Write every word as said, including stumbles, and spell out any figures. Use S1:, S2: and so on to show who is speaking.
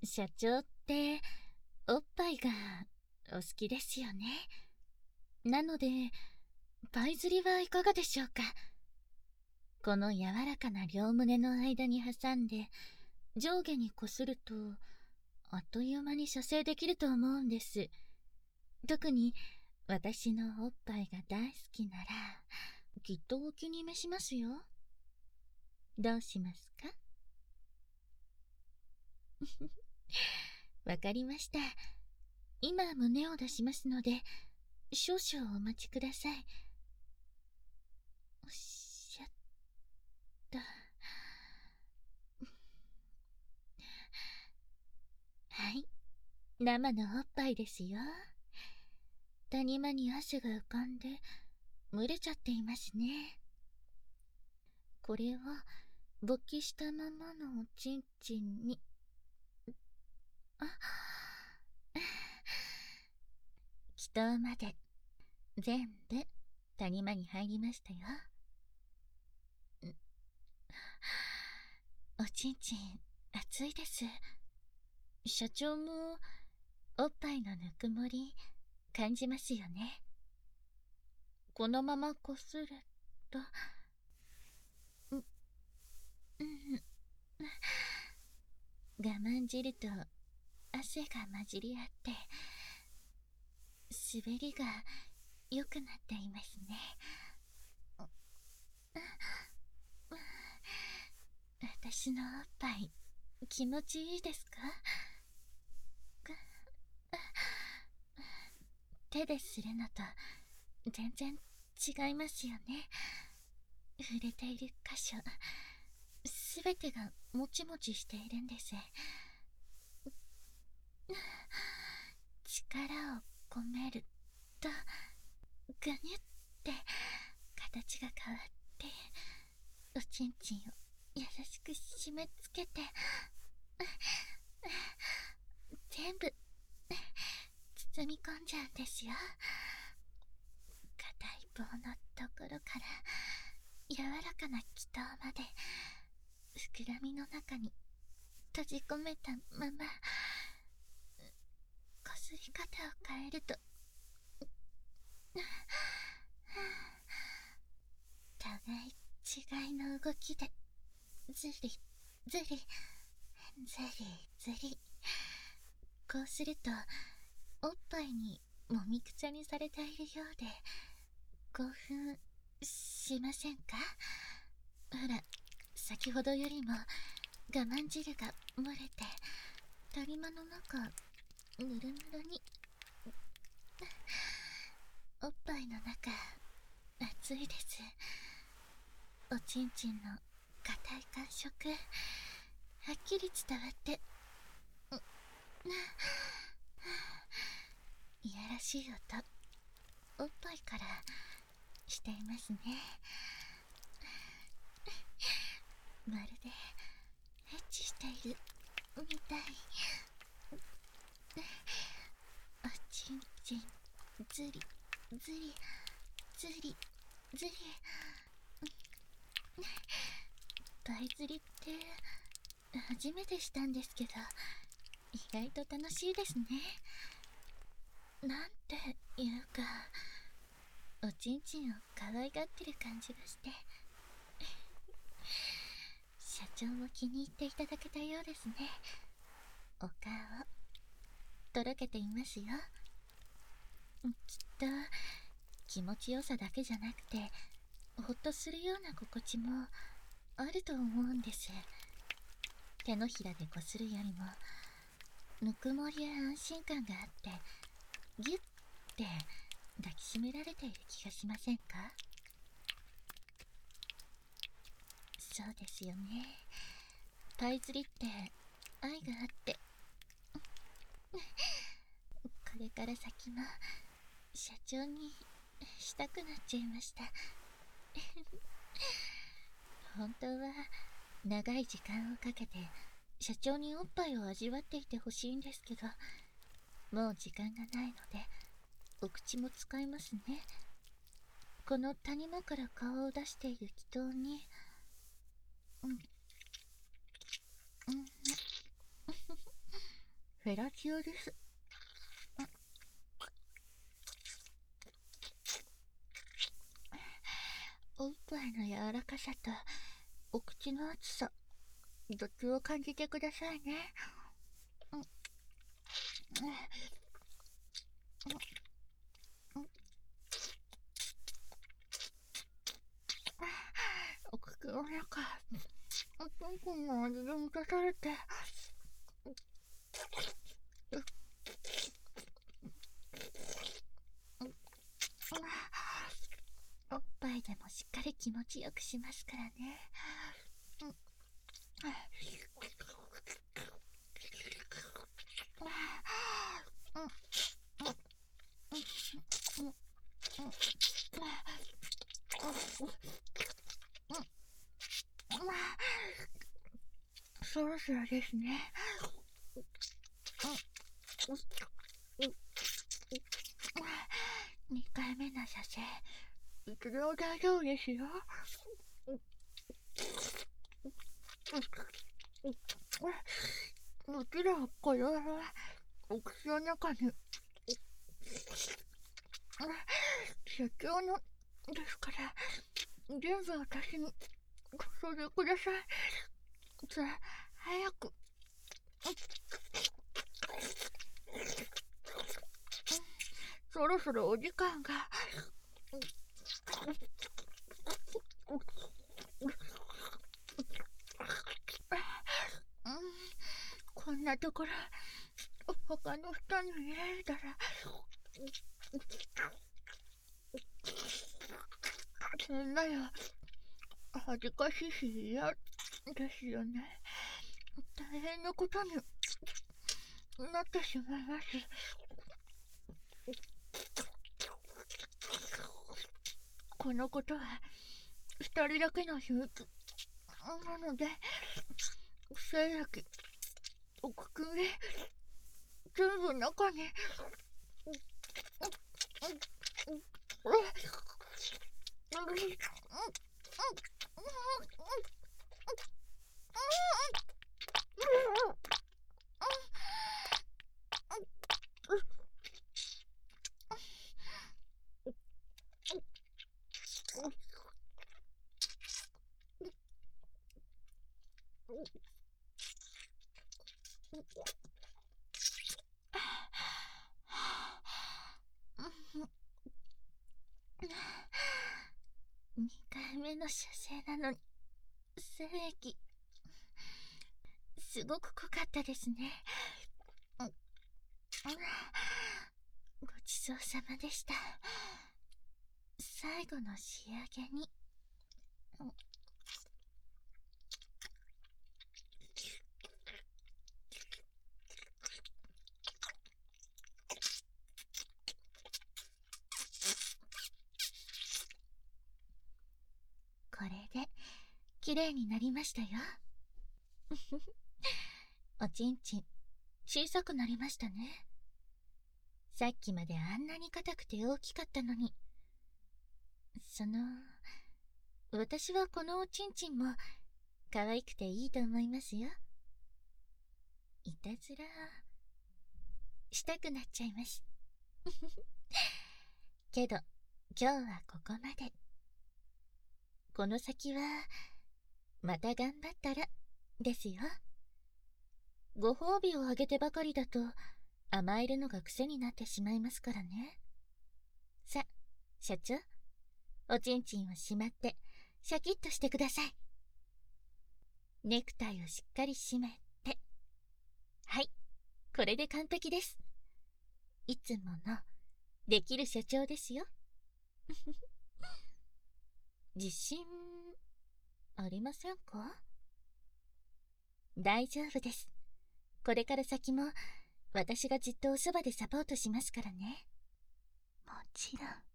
S1: 社長っておっぱいがお好きですよね。なのでパイ釣りはいかがでしょうか。この柔らかな両胸の間に挟んで上下にこするとあっという間に射精できると思うんです。特に私のおっぱいが大好きならきっとお気に召しますよ。どうしますか？わかりました。今胸を出しますので少々お待ちください。おっしゃっと。はい、生のおっぱいですよ。谷間に汗が浮かんで蒸れちゃっていますね。これは勃起したままのおちんちんに、あ気筒まで全部谷間に入りましたよ。おちんちん熱いです。社長もおっぱいのぬくもり感じますよね。このままこすると、う、うん、我慢汁と汗が混じり合って滑りが良くなっていますね。私のおっぱい気持ちいいですか？手でするのと全然違いますよね。触れている箇所すべてがもちもちしているんです。力を込めるとぐにゅって形が変わっておちんちんを優しく締め付けて全部包み込んじゃうんですよ。硬い棒のところから柔らかな気筒まで膨らみの中に閉じ込めたまま、こすり方を変えると互い違いの動きでずりずりずりずり、こうするとおっぱいにもみくちゃにされているようで興奮しませんか？ほら、先ほどよりも我慢汁が漏れて谷間の中ぬるぬるに。おっぱいの中熱いです。おちんちんの硬い感触はっきり伝わっていやらしい音おっぱいからしていますね。まるでエッチしているみたい。おちんちんずりずりずりずり。パイ釣りって初めてしたんですけど意外と楽しいですね。なんていうかおちんちんを可愛がってる感じがして社長も気に入っていただけたようですね。お顔とろけていますよ。きっと気持ちよさだけじゃなくてほっとするような心地もあると思うんです。手のひらでこするよりもぬくもりや安心感があってギュッて抱きしめられている気がしませんか？そうですよね。パイ釣りって愛があってこれから先も社長にしたくなっちゃいました。本当は長い時間をかけて社長におっぱいを味わっていてほしいんですけどもう時間がないのでお口も使いますね。この谷間から顔を出している気筒に、うん、うん、 フェラチオです。おっぱいの柔らかさとお口の厚さ、どっちを感じてくださいね。うんお口の中、おちんちんの味で満たされて、おっぱいでもしっかり気持ちよくしますからね。そろそろですね。にかいめの射精、いつでも大丈夫ですよ。もちろんこれはお口の中に社長のですから、全部私に注いでください。さあ、早く。そろそろお時間が。こんなところ他の人に見られたら変だよ。恥ずかしいし嫌ですよね。大変なことになってしまいます。このことは二人だけの秘密なので、精液お口に全部中ににかいめの射精なのに精液すごく濃かったですね。ごちそうさまでした。最後の仕上げにこれで綺麗になりましたよ。おちんちん小さくなりましたね。さっきまであんなに硬くて大きかったのに。その私はこのおちんちんも可愛くていいと思いますよ。いたずらしたくなっちゃいます。けど今日はここまで。この先はまた頑張ったらですよ。ご褒美をあげてばかりだと甘えるのが癖になってしまいますからね。さ、社長、おちんちんをしまってシャキッとしてください。ネクタイをしっかり締めて。はい、これで完璧です。いつものできる社長ですよ。自信ありませんか？大丈夫です。これから先も私がずっとおそばでサポートしますからね。もちろん。